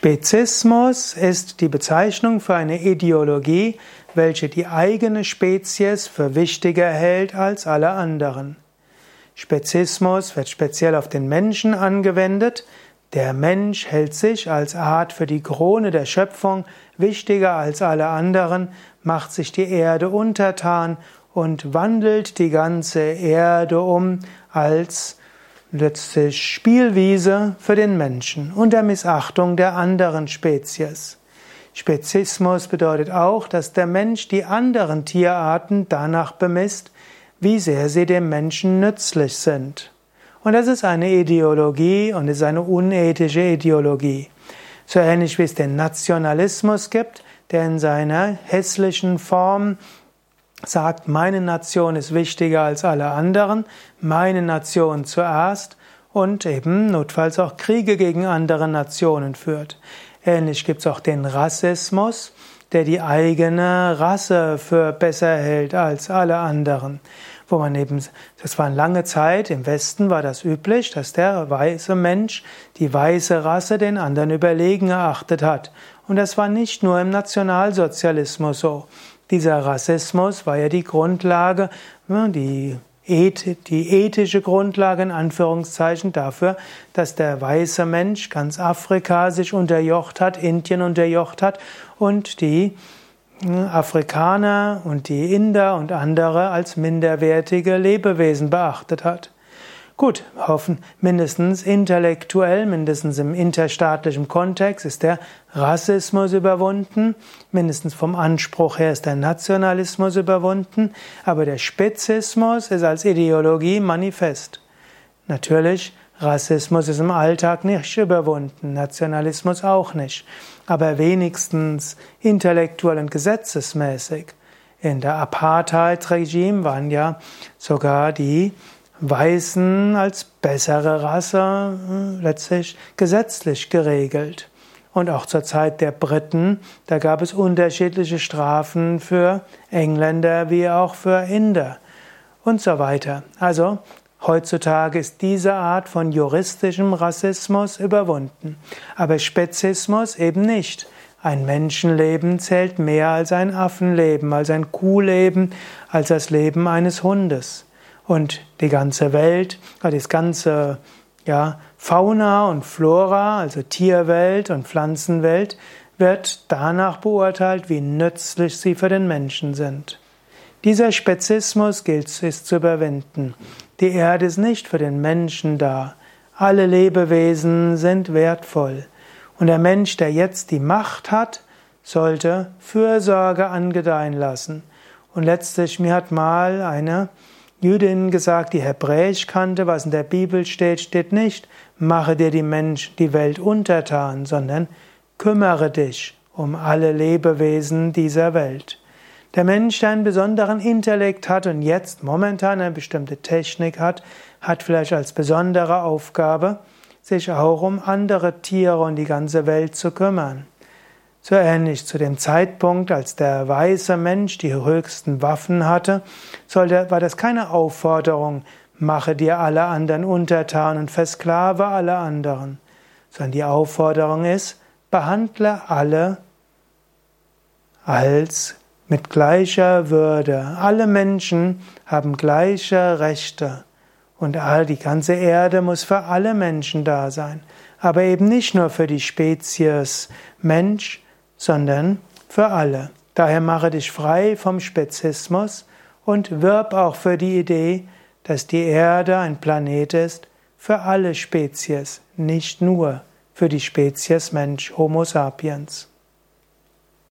Spezismus ist die Bezeichnung für eine Ideologie, welche die eigene Spezies für wichtiger hält als alle anderen. Spezismus wird speziell auf den Menschen angewendet. Der Mensch hält sich als Art für die Krone der Schöpfung wichtiger als alle anderen, macht sich die Erde untertan und wandelt die ganze Erde um als letztlich Spielwiese für den Menschen unter Missachtung der anderen Spezies. Spezismus bedeutet auch, dass der Mensch die anderen Tierarten danach bemisst, wie sehr sie dem Menschen nützlich sind. Und das ist eine Ideologie und ist eine unethische Ideologie. So ähnlich wie es den Nationalismus gibt, der in seiner hässlichen Form sagt, meine Nation ist wichtiger als alle anderen, meine Nation zuerst und eben notfalls auch Kriege gegen andere Nationen führt. Ähnlich gibt es auch den Rassismus, der die eigene Rasse für besser hält als alle anderen. Wo man eben, das war eine lange Zeit, im Westen war das üblich, dass der weiße Mensch die weiße Rasse den anderen überlegen erachtet hat. Und das war nicht nur im Nationalsozialismus so. Dieser Rassismus war ja die Grundlage, die ethische Grundlage in Anführungszeichen dafür, dass der weiße Mensch ganz Afrika sich unterjocht hat, Indien unterjocht hat und die Afrikaner und die Inder und andere als minderwertige Lebewesen beachtet hat. Gut, hoffen, mindestens intellektuell, mindestens im interstaatlichen Kontext ist der Rassismus überwunden, mindestens vom Anspruch her ist der Nationalismus überwunden, aber der Spezismus ist als Ideologie manifest. Natürlich, Rassismus ist im Alltag nicht überwunden, Nationalismus auch nicht, aber wenigstens intellektuell und gesetzesmäßig. In der Apartheid-Regime waren ja sogar die Weißen als bessere Rasse letztlich gesetzlich geregelt. Und auch zur Zeit der Briten, da gab es unterschiedliche Strafen für Engländer wie auch für Inder und so weiter. Also heutzutage ist diese Art von juristischem Rassismus überwunden, aber Spezismus eben nicht. Ein Menschenleben zählt mehr als ein Affenleben, als ein Kuhleben, als das Leben eines Hundes. Und die ganze Welt, das ganze Fauna und Flora, also Tierwelt und Pflanzenwelt, wird danach beurteilt, wie nützlich sie für den Menschen sind. Dieser Spezismus gilt es zu überwinden. Die Erde ist nicht für den Menschen da. Alle Lebewesen sind wertvoll. Und der Mensch, der jetzt die Macht hat, sollte Fürsorge angedeihen lassen. Und letztlich, mir hat mal eine Jüdin gesagt, die Hebräisch kannte, was in der Bibel steht, steht nicht, mache dir die Welt untertan, sondern kümmere dich um alle Lebewesen dieser Welt. Der Mensch, der einen besonderen Intellekt hat und jetzt momentan eine bestimmte Technik hat, hat vielleicht als besondere Aufgabe, sich auch um andere Tiere und die ganze Welt zu kümmern. So ähnlich zu dem Zeitpunkt, als der weiße Mensch die höchsten Waffen hatte, war das keine Aufforderung, mache dir alle anderen untertan und versklave alle anderen, sondern die Aufforderung ist, behandle alle als mit gleicher Würde. Alle Menschen haben gleiche Rechte und die ganze Erde muss für alle Menschen da sein, aber eben nicht nur für die Spezies Mensch, sondern für alle. Daher mache dich frei vom Spezismus und wirb auch für die Idee, dass die Erde ein Planet ist für alle Spezies, nicht nur für die Spezies Mensch, Homo sapiens.